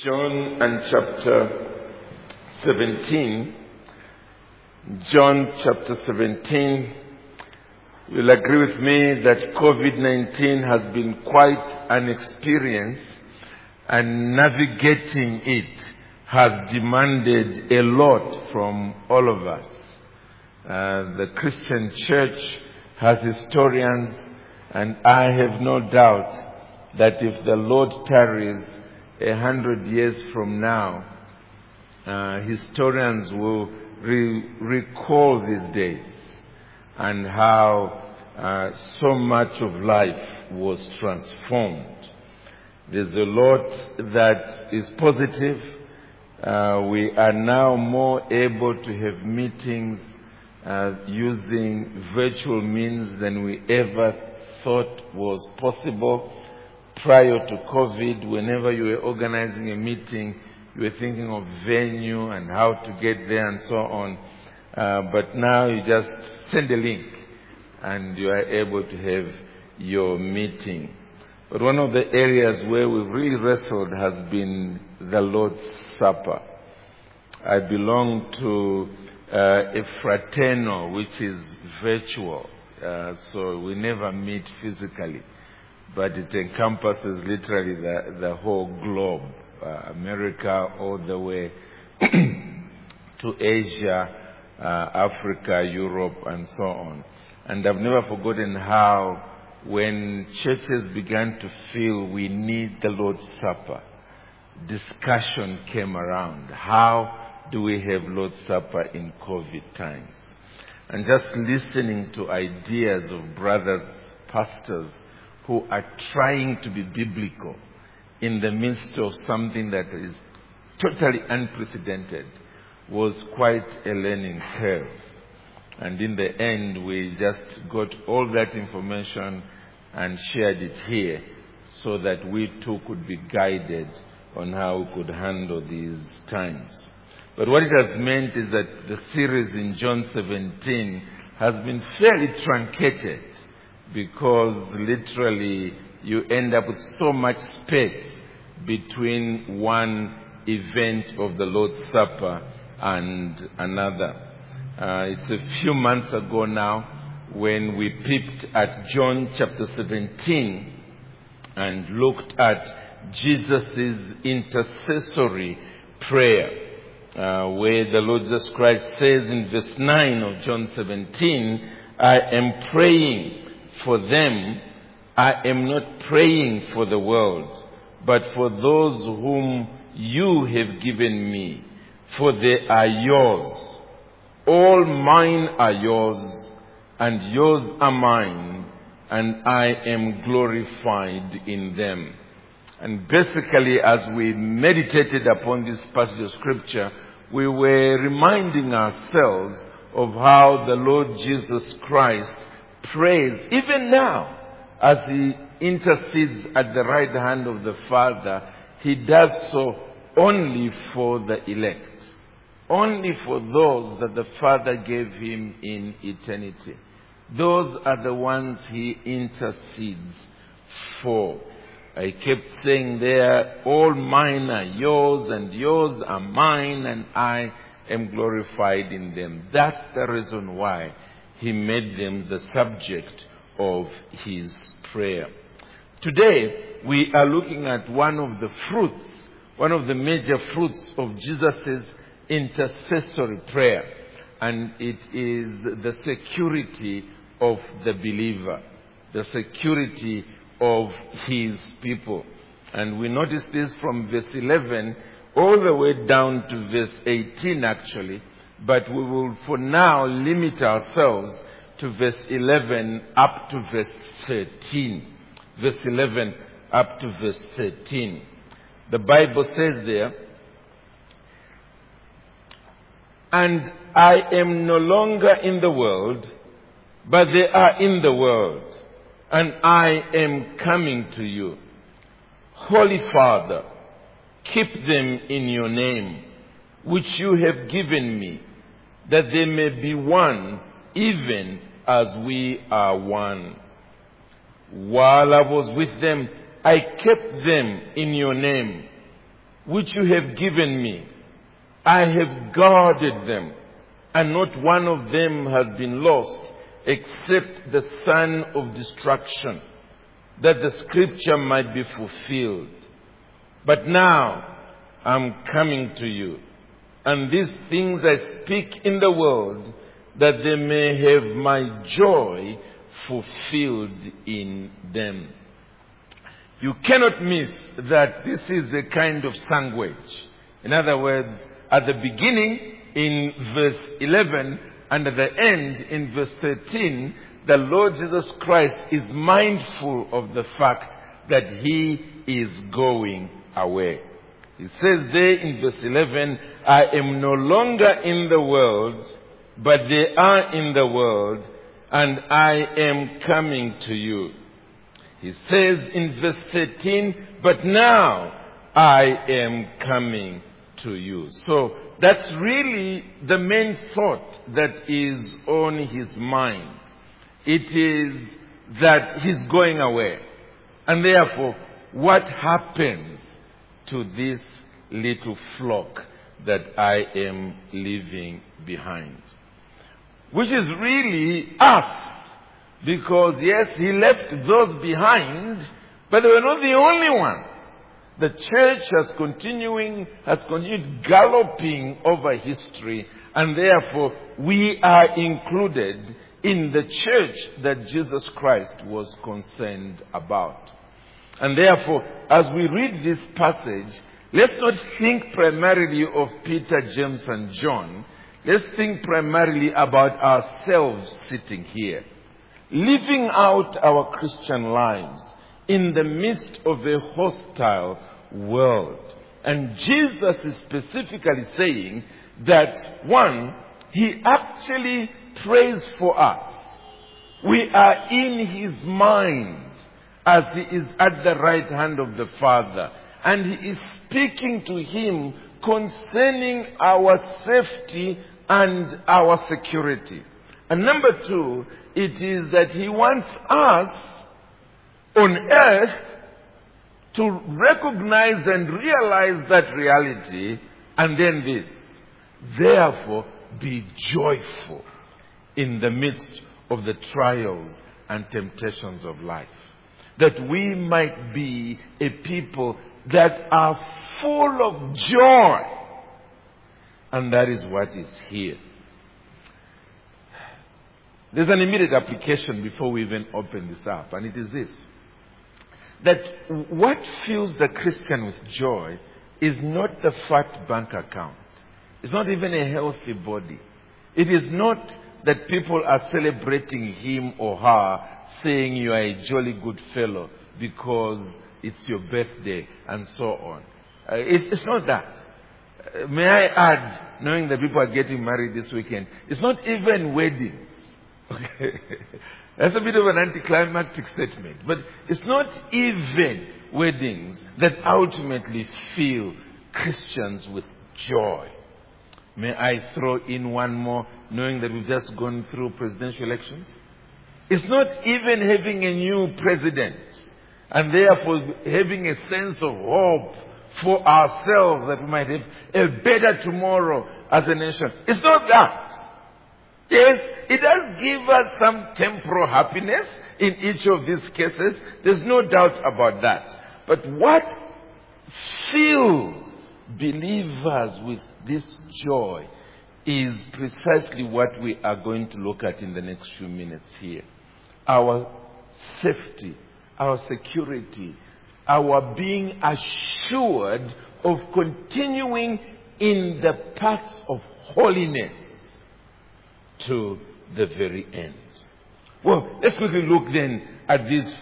John and chapter 17. John chapter 17. You'll agree with me that COVID-19 has been quite an experience, and navigating it has demanded a lot from all of us. The Christian church has historians, and I have no doubt that if the Lord tarries 100 years from now, historians will recall these days and how so much of life was transformed. There's a lot that is positive. We are now more able to have meetings using virtual means than we ever thought was possible. Prior to COVID, whenever you were organizing a meeting, you were thinking of venue and how to get there and so on. But now you just send a link and you are able to have your meeting. But one of the areas where we've really wrestled has been the Lord's Supper. I belong to a fraternal which is virtual, so we never meet physically. But it encompasses literally the whole globe, America all the way to Asia, Africa, Europe, and so on. And I've never forgotten how when churches began to feel we need the Lord's Supper, discussion came around. How do we have Lord's Supper in COVID times? And just listening to ideas of brothers, pastors, who are trying to be biblical in the midst of something that is totally unprecedented was quite a learning curve. And in the end, we just got all that information and shared it here so that we too could be guided on how we could handle these times. But what it has meant is that the series in John 17 has been fairly truncated, because literally you end up with so much space between one event of the Lord's Supper and another. It's a few months ago now when we peeped at John chapter 17 and looked at Jesus' intercessory prayer, where the Lord Jesus Christ says in verse 9 of John 17, I am praying for them. I am not praying for the world, but for those whom you have given me, for they are yours. All mine are yours, and yours are mine, and I am glorified in them. And basically, as we meditated upon this passage of Scripture, we were reminding ourselves of how the Lord Jesus Christ prays, even now, as he intercedes at the right hand of the Father. He does so only for the elect, only for those that the Father gave him in eternity. Those are the ones he intercedes for. I kept saying there, all mine are yours, and yours are mine, and I am glorified in them. That's the reason why he made them the subject of his prayer. Today, we are looking at one of the fruits, one of the major fruits of Jesus' intercessory prayer. And it is the security of the believer, the security of his people. And we notice this from verse 11 all the way down to verse 18 actually. But we will for now limit ourselves to verse 11 up to verse 13. Verse 11 up to verse 13. The Bible says there, and I am no longer in the world, but they are in the world, and I am coming to you. Holy Father, keep them in your name, which you have given me, that they may be one, even as we are one. While I was with them, I kept them in your name, which you have given me, I have guarded them, and not one of them has been lost, except the son of destruction, that the scripture might be fulfilled. But now I'm coming to you, and these things I speak in the world, that they may have my joy fulfilled in them. You cannot miss that this is a kind of sandwich. In other words, at the beginning in verse 11 and at the end in verse 13, the Lord Jesus Christ is mindful of the fact that he is going away. He says there in verse 11, I am no longer in the world, but they are in the world, and I am coming to you. He says in verse 13, but now I am coming to you. So that's really the main thought that is on his mind. It is that he's going away. And therefore, what happens to this little flock that I am leaving behind? Which is really us. Because yes, he left those behind, but they were not the only ones. The church has continued galloping over history, and therefore we are included in the church that Jesus Christ was concerned about. And therefore, as we read this passage, let's not think primarily of Peter, James, and John. Let's think primarily about ourselves sitting here, living out our Christian lives in the midst of a hostile world. And Jesus is specifically saying that, one, he actually prays for us. We are in his mind as he is at the right hand of the Father. And he is speaking to him concerning our safety and our security. And number two, it is that he wants us on earth to recognize and realize that reality, and then this. Therefore, be joyful in the midst of the trials and temptations of life. That we might be a people that are full of joy. And that is what is here. There's an immediate application before we even open this up, and it is this. That what fills the Christian with joy is not the fat bank account. It's not even a healthy body. It is not that people are celebrating him or her, saying you are a jolly good fellow because it's your birthday and so on. It's not that. May I add, knowing that people are getting married this weekend, it's not even weddings. Okay. That's a bit of an anticlimactic statement. But it's not even weddings that ultimately fill Christians with joy. May I throw in one more, knowing that we've just gone through presidential elections? It's not even having a new president and therefore having a sense of hope for ourselves that we might have a better tomorrow as a nation. It's not that. Yes, it does give us some temporal happiness in each of these cases. There's no doubt about that. But what fills believers with this joy is precisely what we are going to look at in the next few minutes here. Our safety, our security, our being assured of continuing in the paths of holiness to the very end. Well, let's quickly look then at these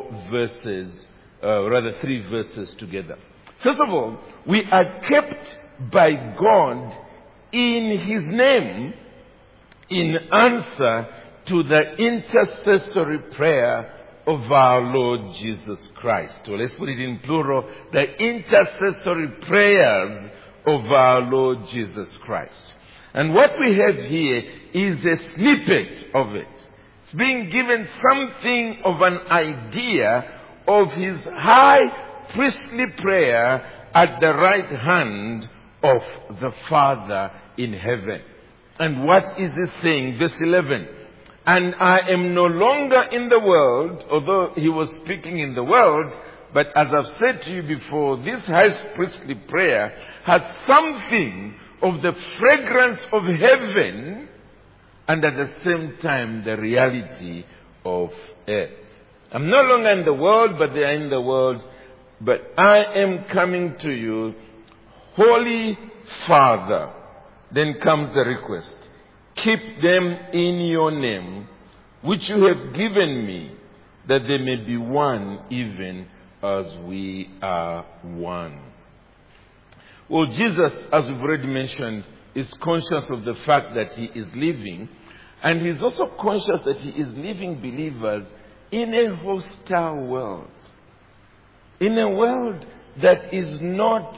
three verses together. First of all, we are kept by God in his name in answer to the intercessory prayer of our Lord Jesus Christ. So let's put it in plural, the intercessory prayers of our Lord Jesus Christ. And what we have here is a snippet of it. It's being given something of an idea of his high priestly prayer at the right hand of the Father in heaven. And what is he saying? Verse 11. And I am no longer in the world, although he was speaking in the world, but as I've said to you before, this high priestly prayer has something of the fragrance of heaven and at the same time the reality of earth. I'm no longer in the world, but they are in the world. But I am coming to you, Holy Father. Then comes the request. Keep them in your name, which you have given me, that they may be one even as we are one. Well, Jesus, as we've already mentioned, is conscious of the fact that he is living, and he's also conscious that he is leaving believers in a hostile world. In a world that is not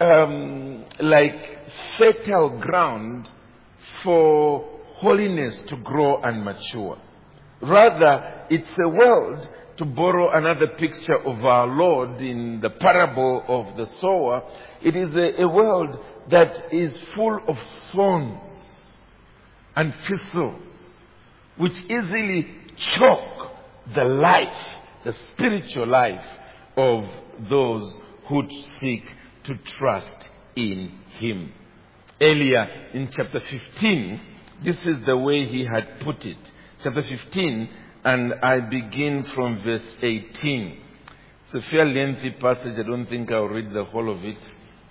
like fertile ground for holiness to grow and mature. Rather, it's a world, to borrow another picture of our Lord in the parable of the sower, it is a world that is full of thorns and thistles, which easily choke the life, the spiritual life of those who seek to trust in him. Earlier in chapter 15, this is the way he had put it. Chapter 15, and I begin from verse 18. It's a fairly lengthy passage. I don't think I'll read the whole of it.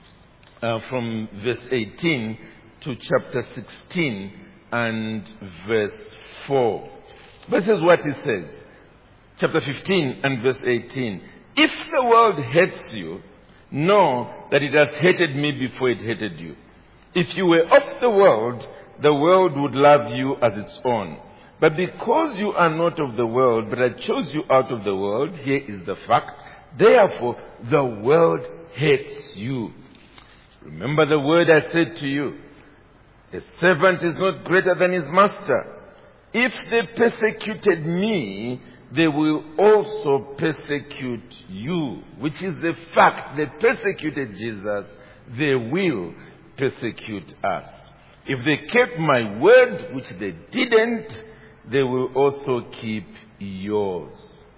From verse 18 to chapter 16 and verse 4. This is what he says. Chapter 15 and verse 18. If the world hates you, know that it has hated me before it hated you. If you were of the world would love you as its own. But because you are not of the world, but I chose you out of the world, here is the fact, therefore the world hates you. Remember the word I said to you, a servant is not greater than his master. If they persecuted me, they will also persecute you. Which is the fact. They persecuted Jesus, they will persecute us. If they kept my word, which they didn't, they will also keep yours.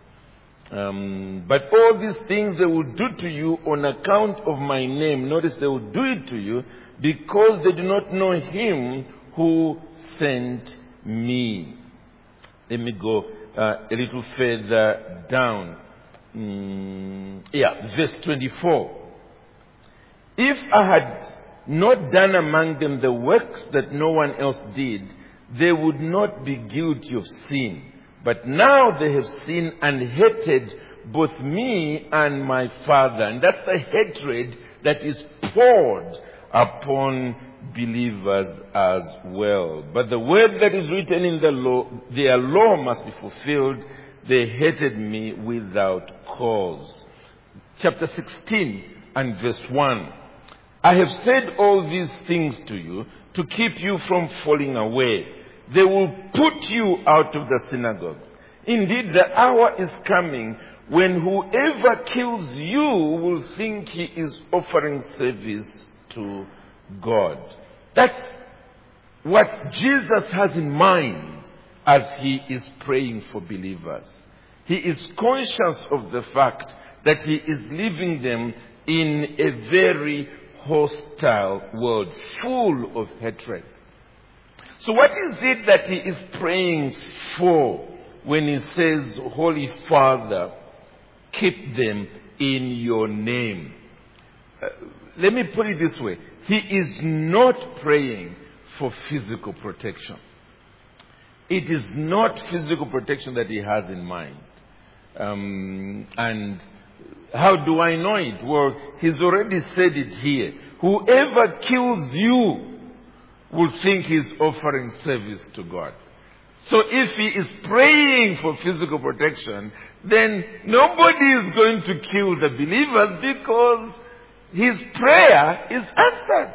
But all these things they will do to you on account of my name. Notice they will do it to you because they do not know him who sent me. Let me go a little further down. Verse 24. If I had not done among them the works that no one else did, they would not be guilty of sin. But now they have sinned and hated both me and my Father. And that's the hatred that is poured upon believers as well. But the word that is written in the law, their law must be fulfilled. They hated me without cause. Chapter 16 and verse 1. I have said all these things to you to keep you from falling away. They will put you out of the synagogues. Indeed, the hour is coming when whoever kills you will think he is offering service to God. That's what Jesus has in mind as he is praying for believers. He is conscious of the fact that he is leaving them in a very hostile world, full of hatred. So what is it that he is praying for when he says, Holy Father, keep them in your name? Let me put it this way. He is not praying for physical protection. It is not physical protection that he has in mind. And how do I know it? Well, he's already said it here. Whoever kills you will think he's offering service to God. So if he is praying for physical protection, then nobody is going to kill the believers because his prayer is answered.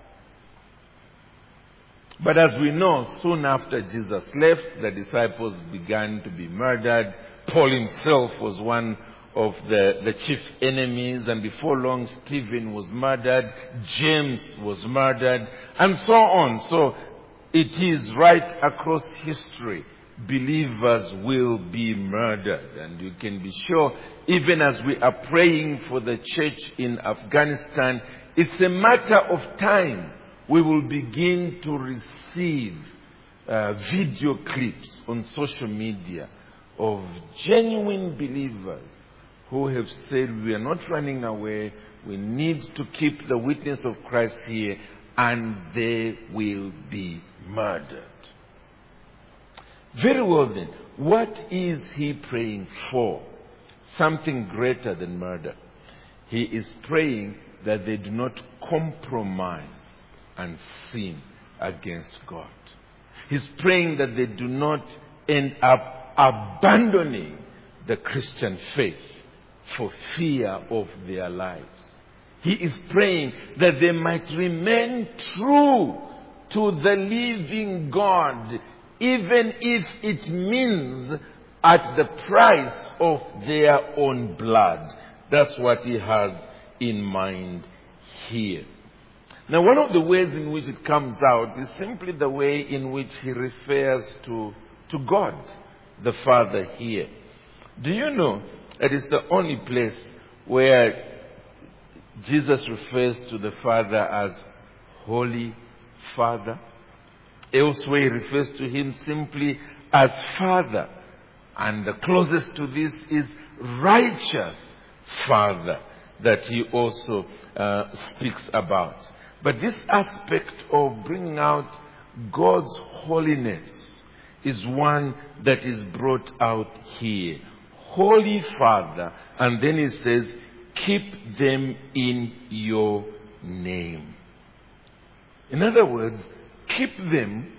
But as we know, soon after Jesus left, the disciples began to be murdered. Paul himself was one the chief enemies, and before long Stephen was murdered, James was murdered, and so on. So it is right across history. Believers will be murdered, and you can be sure, even as we are praying for the church in Afghanistan, it's a matter of time we will begin to receive video clips on social media of genuine believers who have said, we are not running away, we need to keep the witness of Christ here, and they will be murdered. Very well then, what is he praying for? Something greater than murder. He is praying that they do not compromise and sin against God. He's praying that they do not end up abandoning the Christian faith for fear of their lives. He is praying that they might remain true to the living God, even if it means at the price of their own blood. That's what he has in mind here. Now, one of the ways in which it comes out is simply the way in which he refers to God, the Father here. Do you know that it's the only place where Jesus refers to the Father as Holy Father? Elsewhere he refers to him simply as Father. And the closest to this is righteous Father that he also speaks about. But this aspect of bringing out God's holiness is one that is brought out here. Holy Father, and then he says, keep them in your name. In other words, keep them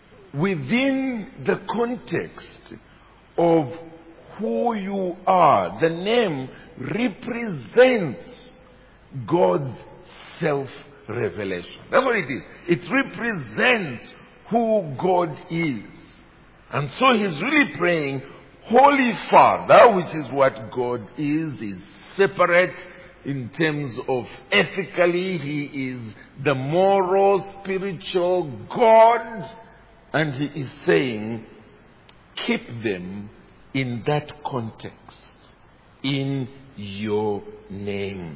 within the context of who you are. The name represents God's self-revelation. That's what it is. It represents who God is. And so he's really praying, Holy Father, which is what God is separate in terms of ethically. He is the moral, spiritual God. And he is saying, keep them in that context, in your name.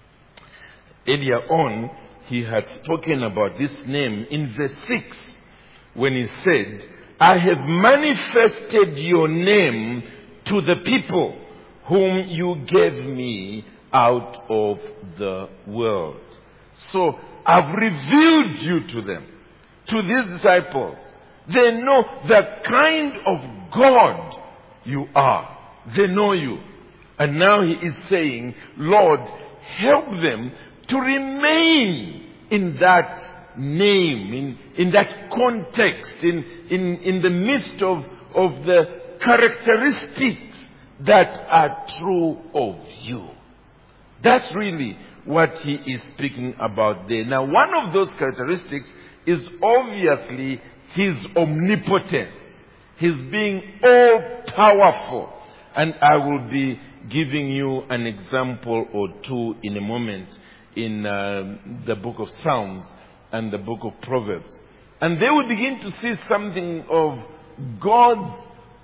Earlier on, he had spoken about this name in verse 6 when he said, I have manifested your name to the people whom you gave me out of the world. So I've revealed you to them, to these disciples. They know the kind of God you are. They know you. And now he is saying, Lord, help them to remain in that name, in that context, in the midst of the characteristics that are true of you. That's really what he is speaking about there. Now, one of those characteristics is obviously his omnipotence. His being all-powerful. And I will be giving you an example or two in a moment in the book of Psalms and the book of Proverbs. And they will begin to see something of God's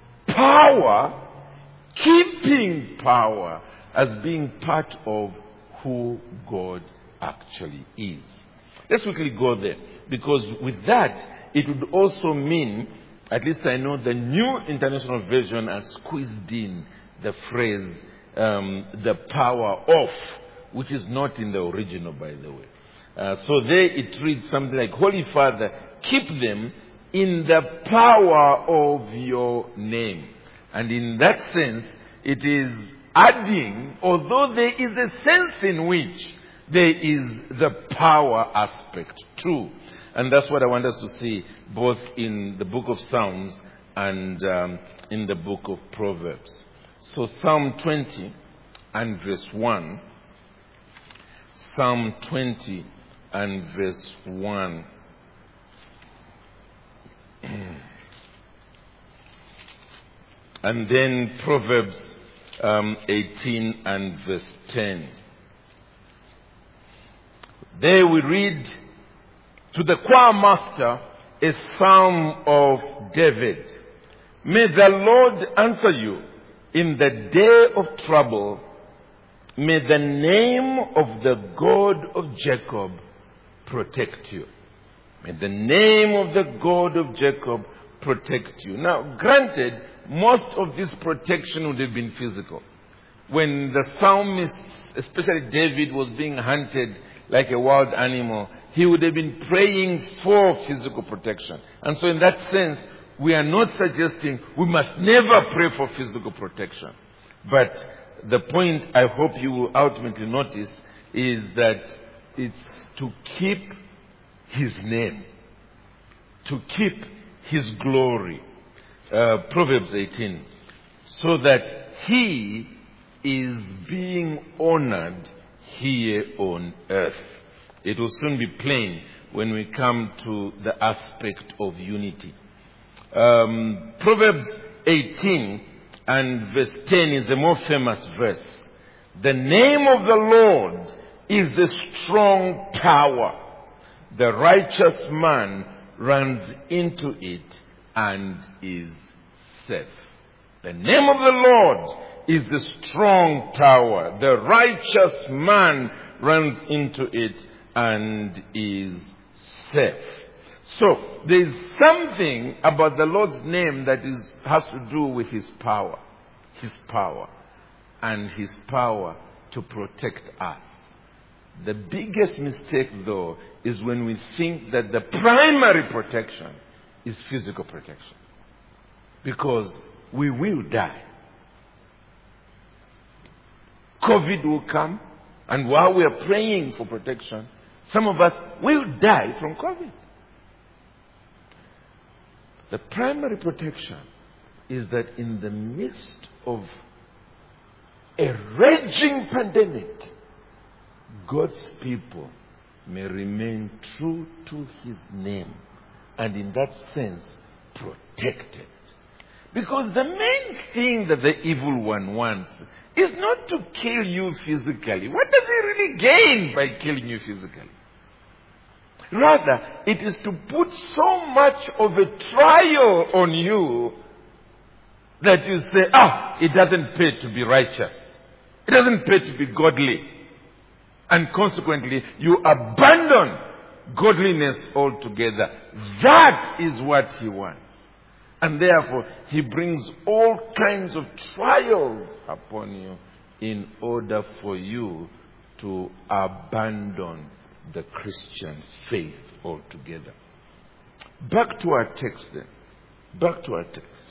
power, keeping power, as being part of who God actually is. Let's quickly go there. Because with that, it would also mean, at least I know the New International Version has squeezed in the phrase, the power of, which is not in the original, by the way. So there it reads something like, Holy Father, keep them in the power of your name. And in that sense, it is adding, although there is a sense in which there is the power aspect too. And that's what I want us to see both in the book of Psalms and in the book of Proverbs. So Psalm 20 and verse 1. Psalm 20 and verse 1. And then Proverbs 18 and verse 10. There we read, to the choir master, a psalm of David. May the Lord answer you in the day of trouble. May the name of the God of Jacob protect you. May the name of the God of Jacob protect you. Now, granted, most of this protection would have been physical. When the psalmist, especially David, was being hunted like a wild animal, he would have been praying for physical protection. And so in that sense, we are not suggesting we must never pray for physical protection. But the point I hope you will ultimately notice is that it's to keep His name, to keep His glory. Proverbs 18. So that He is being honored here on earth. It will soon be plain when we come to the aspect of unity. Proverbs 18 and verse 10 is a more famous verse. The name of the Lord is a strong tower. The righteous man runs into it and is safe. The name of the Lord is the strong tower. The righteous man runs into it and is safe. So, there is something about the Lord's name that has to do with His power. His power. And His power to protect us. The biggest mistake, though, is when we think that the primary protection is physical protection. Because we will die. COVID will come, and while we are praying for protection, some of us will die from COVID. The primary protection is that in the midst of a raging pandemic, God's people may remain true to His name, and in that sense, protected. Because the main thing that the evil one wants is not to kill you physically. What does he really gain by killing you physically? Rather, it is to put so much of a trial on you that you say, it doesn't pay to be righteous. It doesn't pay to be godly. And consequently, you abandon godliness altogether. That is what he wants. And therefore, he brings all kinds of trials upon you in order for you to abandon the Christian faith altogether. Back to our text then. Back to our text.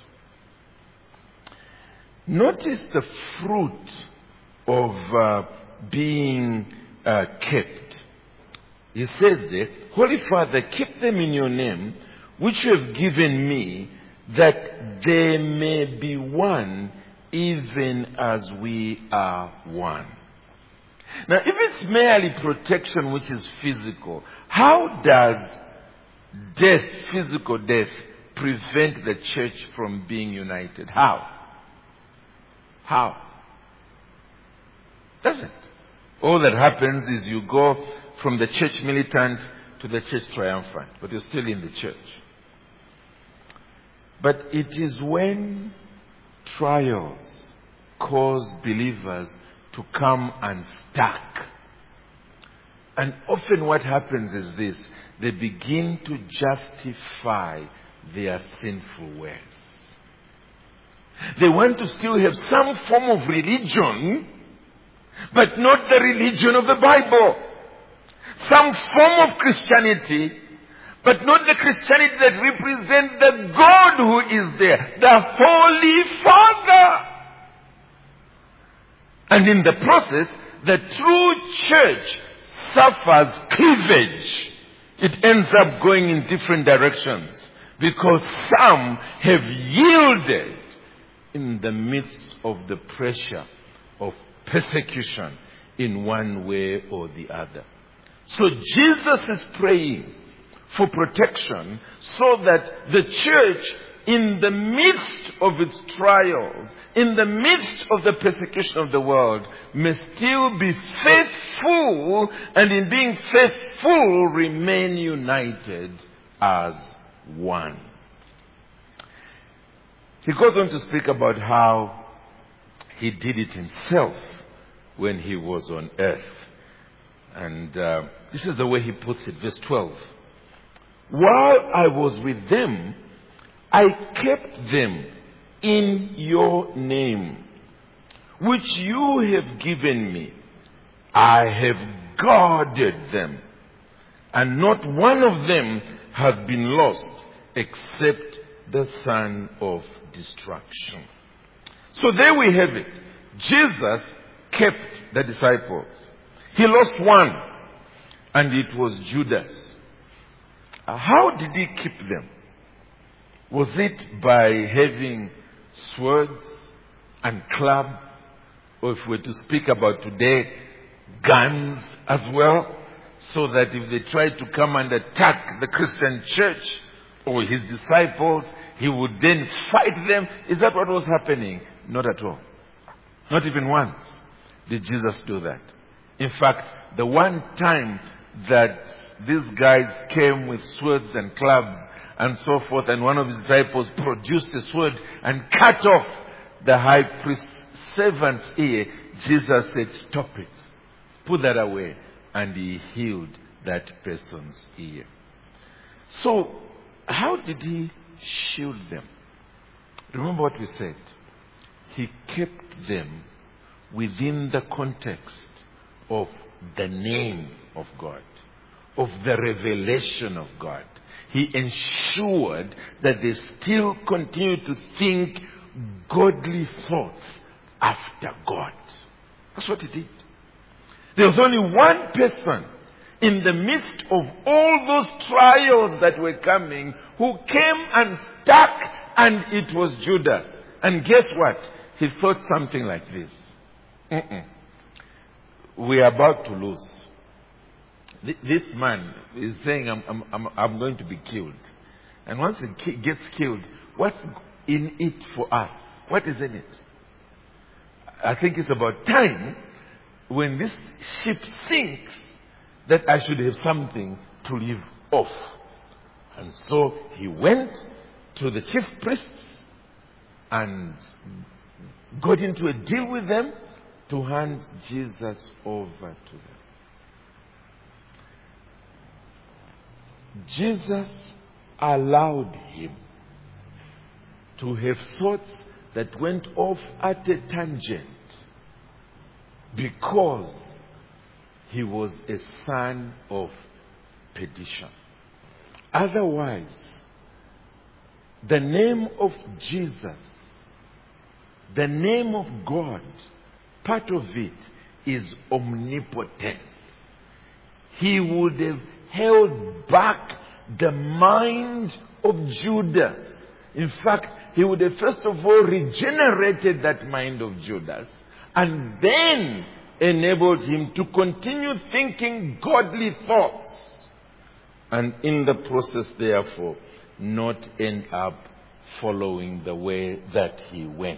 Notice the fruit of being kept. He says there, Holy Father, keep them in your name, which you have given me, that they may be one, even as we are one. Now, if it's merely protection which is physical, how does death, physical death, prevent the church from being united? How? Doesn't. All that happens is you go from the church militant to the church triumphant, but you're still in the church. But it is when trials cause believers to come unstuck. And often what happens is this: they begin to justify their sinful ways. They want to still have some form of religion, but not the religion of the Bible. Some form of Christianity, but not the Christianity that represents the God who is there, the Holy Father. And in the process, the true church suffers cleavage. It ends up going in different directions because some have yielded in the midst of the pressure of persecution in one way or the other. So Jesus is praying for protection so that the church in the midst of its trials, in the midst of the persecution of the world, may still be faithful, and in being faithful, remain united as one. He goes on to speak about how he did it himself when he was on earth. And this is the way he puts it, verse 12. While I was with them, I kept them in your name, which you have given me. I have guarded them, and not one of them has been lost except the son of destruction. So there we have it. Jesus kept the disciples. He lost one, and it was Judas. How did he keep them? Was it by having swords and clubs, or if we're to speak about today, guns as well, so that if they tried to come and attack the Christian church or his disciples, he would then fight them? Is that what was happening? Not at all. Not even once did Jesus do that. In fact, the one time that these guys came with swords and clubs and so forth, and one of his disciples produced a sword and cut off the high priest's servant's ear, Jesus said, "Stop it. Put that away." And he healed that person's ear. So, how did he shield them? Remember what we said. He kept them within the context of the name of God, of the revelation of God. He ensured that they still continue to think godly thoughts after God. That's what he did. There was only one person in the midst of all those trials that were coming who came and stuck, and it was Judas. And guess what? He thought something like this. We are about to lose. This man is saying, I'm going to be killed. And once he gets killed, what's in it for us? What is in it? I think it's about time, when this ship sinks, that I should have something to live off. And so he went to the chief priests and got into a deal with them to hand Jesus over to them. Jesus allowed him to have thoughts that went off at a tangent because he was a son of perdition. Otherwise, the name of Jesus, the name of God, part of it is omnipotence. He would have held back the mind of Judas. In fact, he would have first of all regenerated that mind of Judas, and then enabled him to continue thinking godly thoughts, and in the process, therefore, not end up following the way that he went.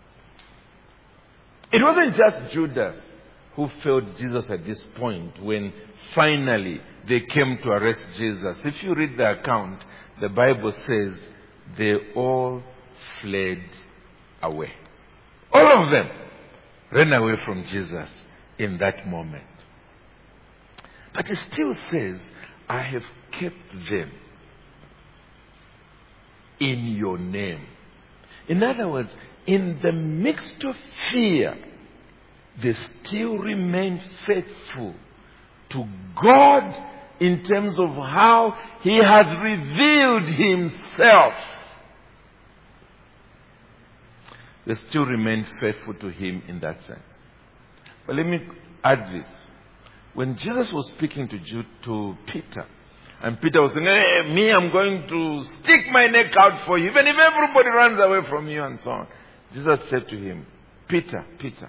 It wasn't just Judas who failed Jesus at this point when finally they came to arrest Jesus. If you read the account, the Bible says they all fled away. All of them ran away from Jesus in that moment. But it still says, I have kept them in your name. In other words, in the midst of fear, they still remain faithful to God in terms of how He has revealed Himself. They still remain faithful to Him in that sense. But let me add this. When Jesus was speaking to Peter, and Peter was saying, hey, me, I'm going to stick my neck out for you, even if everybody runs away from you and so on. Jesus said to him, Peter,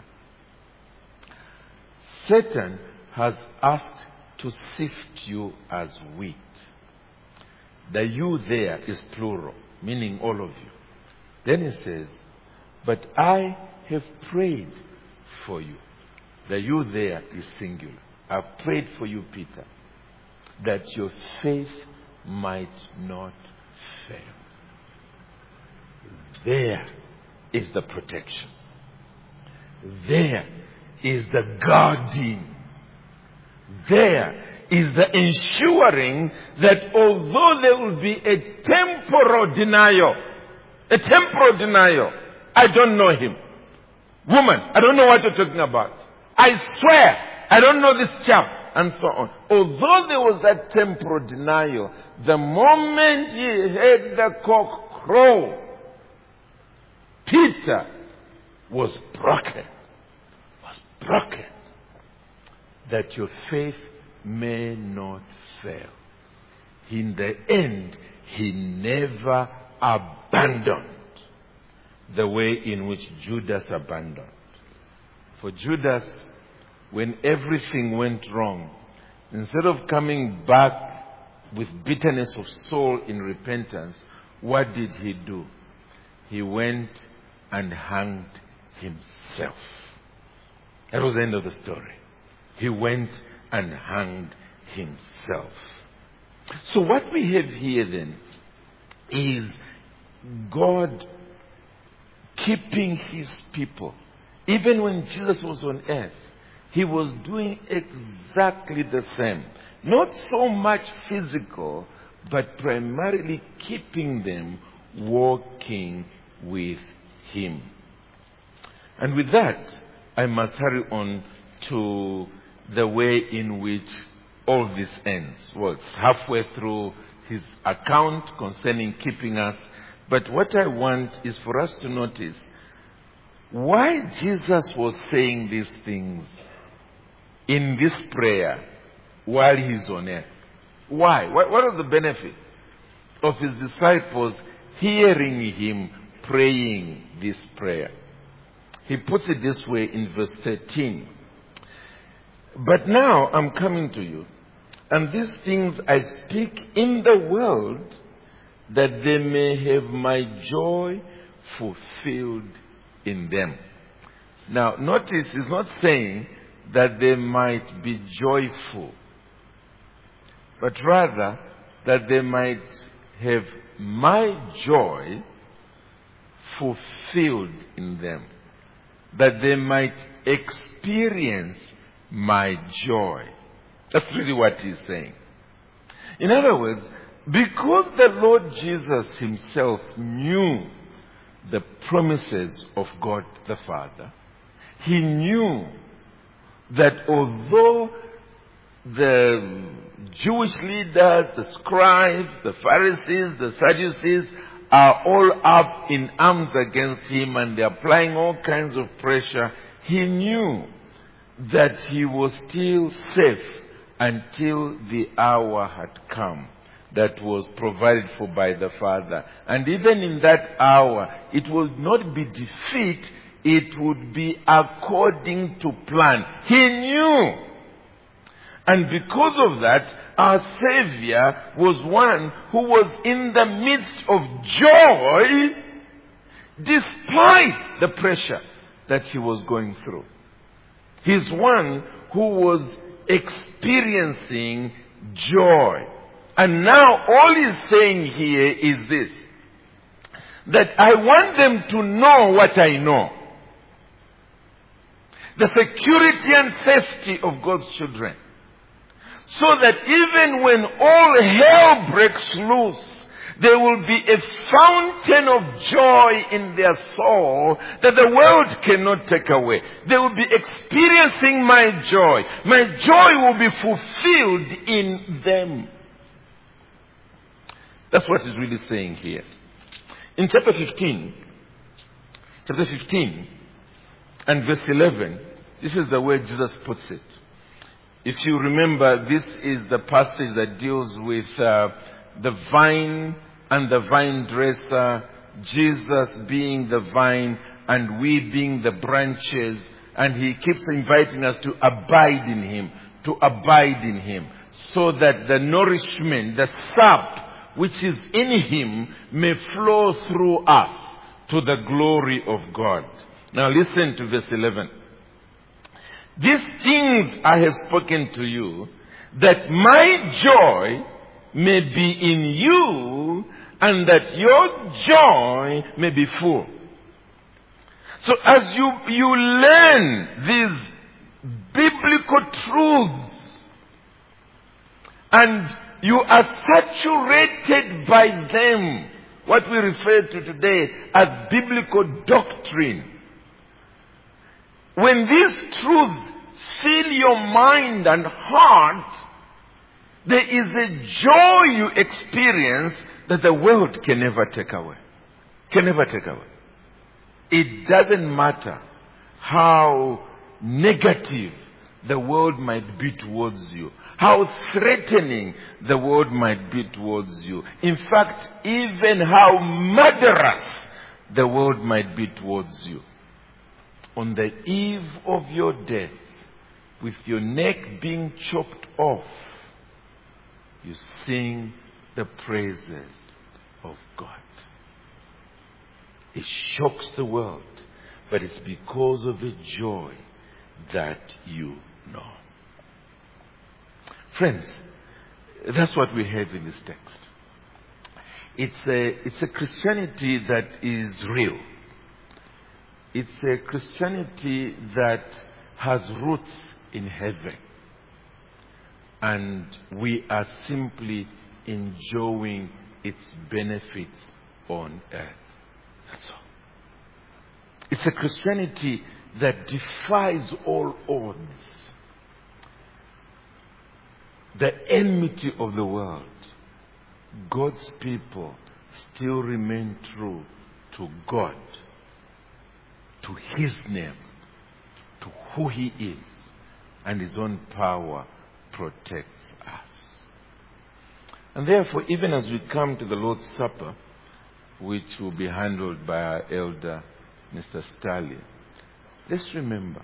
Satan has asked to sift you as wheat. The you there is plural. meaning all of you. Then he says, but I have prayed for you. The you there is singular. I've prayed for you, Peter, that your faith might not fail. There is the protection. There is the guarding. There is the ensuring that although there will be a temporal denial, I don't know him. Woman, I don't know what you're talking about. I swear, I don't know this chap. And so on. Although there was that temporal denial, the moment he heard the cock crow, Peter was broken. That your faith may not fail. In the end, he never abandoned the way in which Judas abandoned. For Judas, when everything went wrong, instead of coming back with bitterness of soul in repentance, what did he do? He went and hanged himself. That was the end of the story. He went and hanged himself. So what we have here then is God keeping his people. Even when Jesus was on earth, he was doing exactly the same. Not so much physical, but primarily keeping them walking with him. And with that, I must hurry on to the way in which all this ends. Well, it's halfway through his account concerning keeping us. But what I want is for us to notice why Jesus was saying these things in this prayer while he's on earth. Why? What was the benefit of his disciples hearing him praying this prayer? He puts it this way in verse 13. But now I'm coming to you, and these things I speak in the world, that they may have my joy fulfilled in them. Now, notice he's not saying that they might be joyful, but rather that they might have my joy fulfilled in them, that they might experience my joy. That's really what he's saying. In other words, because the Lord Jesus himself knew the promises of God the Father, he knew that although the Jewish leaders, the scribes, the Pharisees, the Sadducees are all up in arms against him and they're applying all kinds of pressure, he knew that he was still safe until the hour had come that was provided for by the Father. And even in that hour, it would not be defeat, it would be according to plan. He knew. And because of that, our Savior was one who was in the midst of joy despite the pressure that he was going through. He's one who was experiencing joy. And now all he's saying here is this, that I want them to know what I know. The security and safety of God's children. So that even when all hell breaks loose, there will be a fountain of joy in their soul that the world cannot take away. They will be experiencing my joy. My joy will be fulfilled in them. That's what he's really saying here. In chapter 15 and verse 11, this is the way Jesus puts it. If you remember, this is the passage that deals with the vine and the vine dresser, Jesus being the vine and we being the branches, and he keeps inviting us to abide in him, so that the nourishment, the sap which is in him may flow through us to the glory of God. Now listen to verse 11. These things I have spoken to you, that my joy may be in you, and that your joy may be full. So as you learn these biblical truths, and you are saturated by them, what we refer to today as biblical doctrine, when these truths fill your mind and heart, there is a joy you experience that the world can never take away. Can never take away. It doesn't matter how negative the world might be towards you, how threatening the world might be towards you. In fact, even how murderous the world might be towards you. On the eve of your death, with your neck being chopped off, you sing the praises of God. It shocks the world, but it's because of a joy that you know. Friends, that's what we have in this text. It's a Christianity that is real. It's a Christianity that has roots in heaven. And we are simply enjoying its benefits on earth. That's all. It's a Christianity that defies all odds. The enmity of the world. God's people still remain true to God, to His name, to who He is, and His own power protects us. And therefore, even as we come to the Lord's Supper, which will be handled by our elder, Mr. Staley, let's remember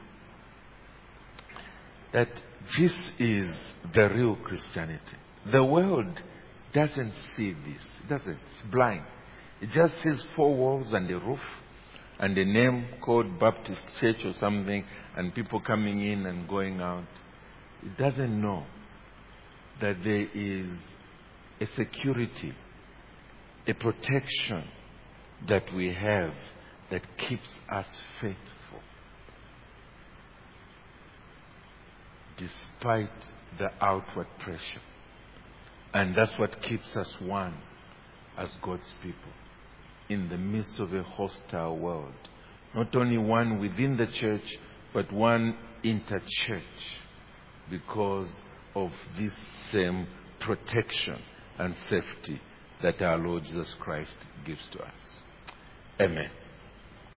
that this is the real Christianity. The world doesn't see this. It doesn't. It's blind. It just sees four walls and a roof and a name called Baptist Church or something, and people coming in and going out. It doesn't know that there is a security, a protection that we have that keeps us faithful despite the outward pressure. And that's what keeps us one as God's people in the midst of a hostile world. Not only one within the church, but one inter-church, because of this same protection and safety that our Lord Jesus Christ gives to us. Amen.